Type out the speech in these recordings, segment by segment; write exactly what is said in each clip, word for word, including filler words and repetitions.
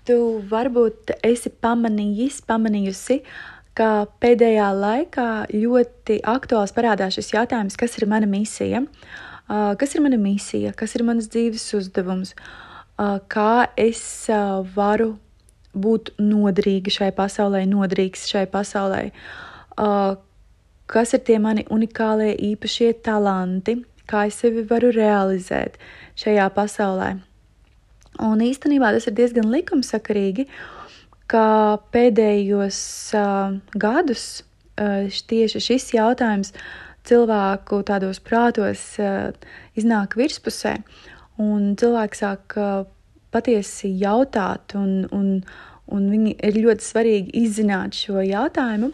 tu varbūt esi pamanījis, pamanījusi, ka pēdējā laikā ļoti aktuāls parādās šis jautājums, kas ir mana misija, uh, kas ir mana misija, kas ir manas dzīves uzdevums, uh, kā es uh, varu būt noderīga šai pasaulē, noderīgs šai pasaulē, uh, kas ir tie mani unikālie īpašie talanti, kā es sevi varu realizēt šajā pasaulē. Un īstenībā tas ir diezgan likumsakarīgi, ka pēdējos uh, gadus uh, tieši šis jautājums cilvēku tādos prātos uh, iznāk virspusē, un cilvēki sāk uh, patiesi jautāt, un, un, un viņi ir ļoti svarīgi izzināt šo jautājumu.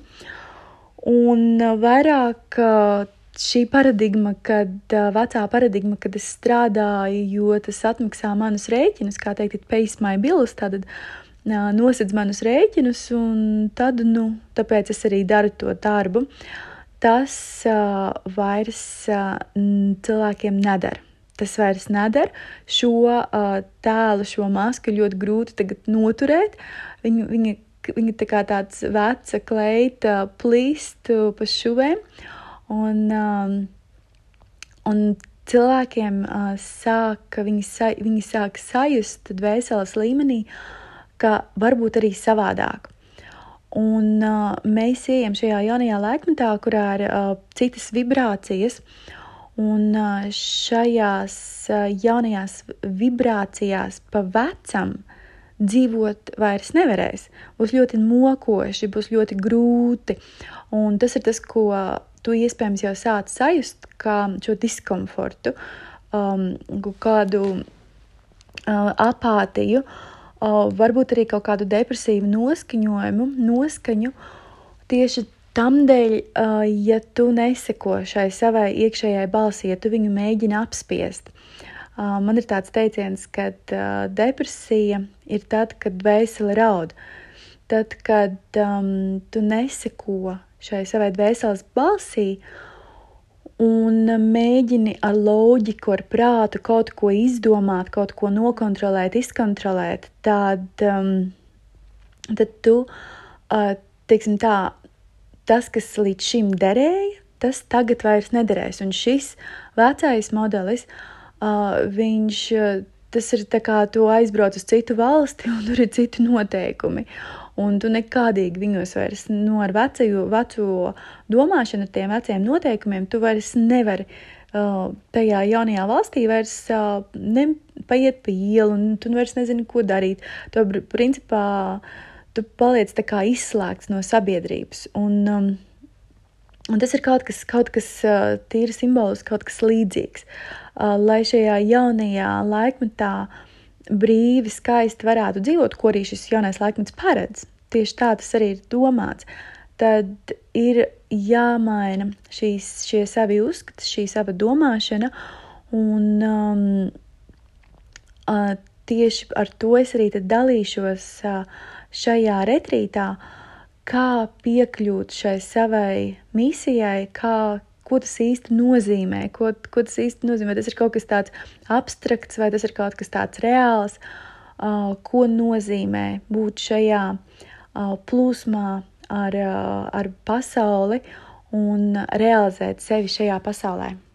Un uh, vairāk uh, šī paradigma, kad uh, vecā paradigma, kad es strādāju, jo tas atmaksā manus rēķinus, kā teikt, it pays my bills, tātad uh, nosedz manus rēķinus, un tad, nu, tāpēc es arī daru to darbu. Tas uh, vairs uh, cilvēkiem nedara. Tas vairs nedara. Šo uh, tēlu, šo masku ļoti grūti tagad noturēt. Viņa, viņa, viņa tā kā tāds veca kleita plīst pa šuvēm. Un, um, un cilvēkiem uh, sāk, viņi, sa, viņi sāk sajust dvēseles līmenī, ka varbūt arī savādāk. Un uh, mēs ejam šajā jaunajā laikmetā, kurā ir uh, citas vibrācijas, un uh, šajās uh, jaunajās vibrācijās pa vecam dzīvot vairs nevarēs. Būs ļoti mokoši, būs ļoti grūti, un tas ir tas, ko tu iespējams jau sāc sajust, kā šo diskomfortu, um, kādu uh, apātiju, uh, varbūt arī kaut kādu depresīvu noskaņojumu, noskaņu. Tieši tamdēļ, uh, ja tu neseko šai savai iekšējai balsī, ja tu viņu mēģini apspiest. Uh, man ir tāds teiciens, ka uh, depresija ir tad, kad dvēsele raud. Tad, kad um, tu neseko šai savai dvēseles balsī un mēģini ar loģiku, ar prātu kaut ko izdomāt, kaut ko nokontrolēt, izkontrolēt, tad, um, tad tu, uh, teiksim tā, tas, kas līdz šim derēja, tas tagad vairs nederēs. Un šis vecais modelis, uh, viņš, tas ir tā kā tu aizbrauc uz citu valsti un tur ir citi noteikumi. Un tu nekādīgi viņos vairs, nu, ar vecu, vecu domāšanu, ar tiem veciem noteikumiem, tu vairs nevari uh, tajā jaunajā valstī vairs uh, ne, paiet pa ielu, un tu vairs nezini, ko darīt. Tu, principā, tu paliec tā kā izslēgts no sabiedrības. Un, um, un tas ir kaut kas, kaut kas uh, tīri simbolisks, kaut kas līdzīgs. Uh, lai šajā jaunajā laikmetā brīvi, skaisti varētu dzīvot, ko arī šis jaunais laikmets paredz. Tieši tā tas arī ir domāts. Tad ir jāmaina šīs, šie savi uzskati, šī sava domāšana, un um, uh, tieši ar to es arī tad dalīšos uh, šajā retrītā, kā piekļūt šai savai misijai, kā ko tas īsti nozīmē, ko, ko tas īsti nozīmē. Tas ir kaut kas tāds abstrakts vai tas ir kaut kas tāds reāls, uh, ko nozīmē būt šajā uh, plūsmā ar, uh, ar pasauli un realizēt sevi šajā pasaulē.